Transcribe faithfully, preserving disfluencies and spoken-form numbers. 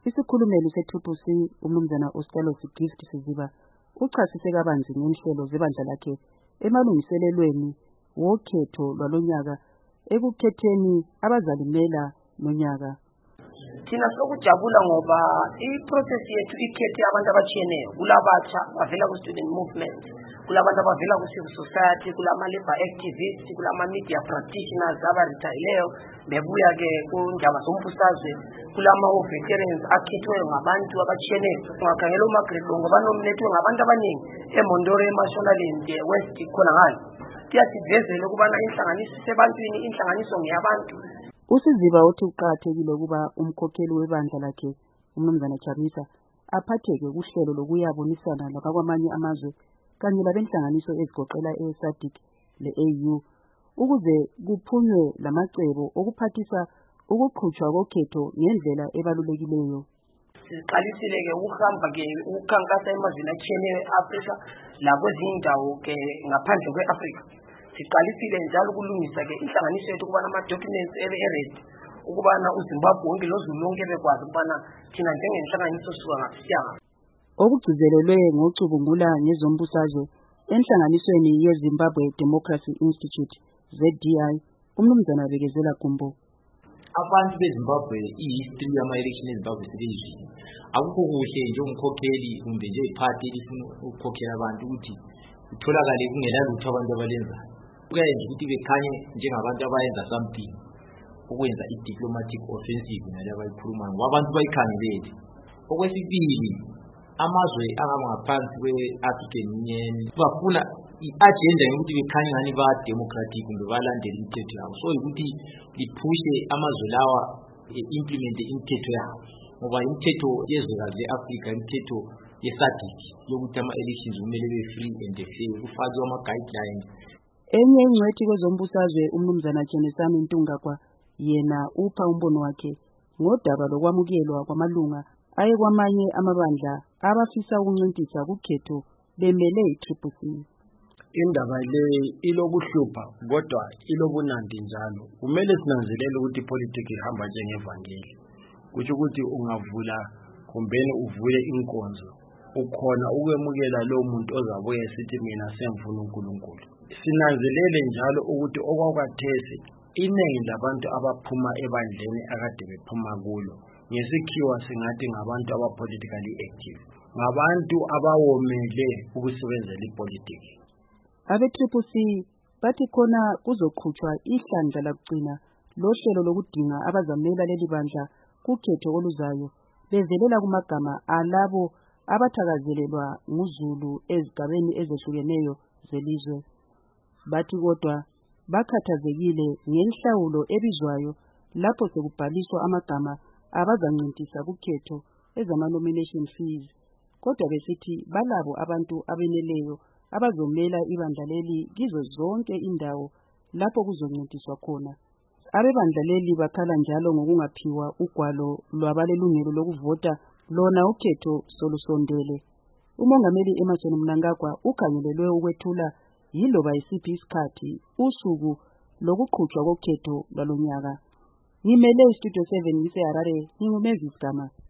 Isikhulumeli se-Triple C uMnumzana Ostalos Gift Siziba uchasise kabanzi ngenhlelo zebandla lakhe emalungiselelweni wokhetho lwalonyaka ekukhetheni abazalimela nonyaka. Thina sokujabula ngoba i-process yethu ikhethe abantu abatshiyeneyo, kulabatsha bavela ku-student movement, kulabantu abavela ku-civil society, kulama-labor activists, kulama-media practitioners abaretireyo bebuya-ke kundaba zombusazwe, kulama-veterans akhethweyo ngabantu abatshiyeneyo. Ungakhangela uMargaret Longo banominethwe ngabantu abaningi eMondoro, eMashonaland, West khona ngale. Kuyasivezela ukubana inhlanganiso sebantwini, inhlanganiso ngeyabantu. uSiziba uthi uqakathekile ukuba umkhokheli webandla lakhe uMnumzana Chamisa aphatheke kuhlelo lokuyabonisana labakwamanye amazwe kanye labenhlanganiso ezigoqela e-SADC le-A U ukuze kuphunywe lamacebo okuphathisa ukuqhutshwa kokhetho ngendlela ebalulekileyo. Siqalisile-ke ukuhamba-ke ukukhankasa emazweni atshiyeneyo e-Afrika lakwezinye indawo-ke ngaphandle kwe-Afrika. Siqalisile njalo ukulungisa-ke inhlanganiso yethu ukubana ama-documents ebe-ready ukubana uZimbabwe wonke lozulu lonke bekwazi ukubana thina njengenhlanganiso suka ngaphisiyanga. Okugcizelelwe ngocubungula ngezombusazwe enhlanganisweni ye-Zimbabwe Democracy Institute Z D I uMnumzana Bekezela Gumbo. Abantu beZimbabwe i-history yama-election eZimbabwe sibeyizwile. Akukho kuhle njengomkhokheli kumbe njengephathi elifuna ukukhokhela abantu ukuthi utholakale kungela lutho abantu abalenzayo. Kuyayenza ukuthi bekhanye njengabantu abayenza something ukwenza i-diplomatic offensive nale abayikhulumayo ngoba abantu bayikhangelele. Okwesibili, amazwe angaphansi kwe-African Union bafuna i-agenda yokuthi bekhanye ngani ba-democratic kumbe balandela imithetho yabo, so ukuthi liphushe amazwe lawa implemente imithetho yabo ngoba imithetho yezwekazi le-Afrika, imithetho ye-SADC yokuthi ama-elections kumele be-free and fair, kufakwe ama-guidelines. Enye ingcwethi kwezombusazwe uMnumzana Chenesani Ntungakwa yena upha umbono wakhe ngodaba lokwamukelwa kwamalunga aye kwamanye amabandla abafisa ukunciphisa kukhetho bemele i-Triple C. Indaba le ilokuhlupha kodwa ilobunandi njalo. Kumele sinanzelele ukuthi ipolitiki ihamba njengevangeli. Kusho ukuthi ungavula kumbeni uvule inkonzo ukhona ukwemukela lo muntu ozabuye sithi mina semfuna uNkulunkulu. Sinanzelele njalo ukuthi okwakwathesi iningi labantu abaphuma ebandleni akade bephuma kulo ngesikhiwa singathi ngabantu aba-politically active, ngabantu abawomele ukusebenzela ipolitiki. Abe-Triple C bathi khona kuzoqhutshwa ihlandla lakugcina lohlelo lokudinga abazamela leli bandla kukhetho oluzayo bevelela kumagama alabo abathakazelelwa nguzulu ezigabeni ezehlukeneyo zelizwe. Bathi kodwa bakhathazekile ngenhlawulo ebizwayo lapho sekubhaliswa amagama abazancintisa kukhetho ezama-nomination fees, kodwa besithi balabo abantu abeneleyo abazomela ibandla leli kizo zonke indawo lapho kuzoncintiswa khona. Abebandla leli bakhala njalo ngokungaphiwa ugwalo lwabalelungelo lokuvota lona ukhetho solusondele. Umongameli Emmerson Mnangagwa ukhangelelwe ukwethula yiloba isiphi isikhathi usuku lokuqhutshwa kokhetho lwalonyaka. Ngimele iStudio seven ngise Harare, nginguMavis Gama.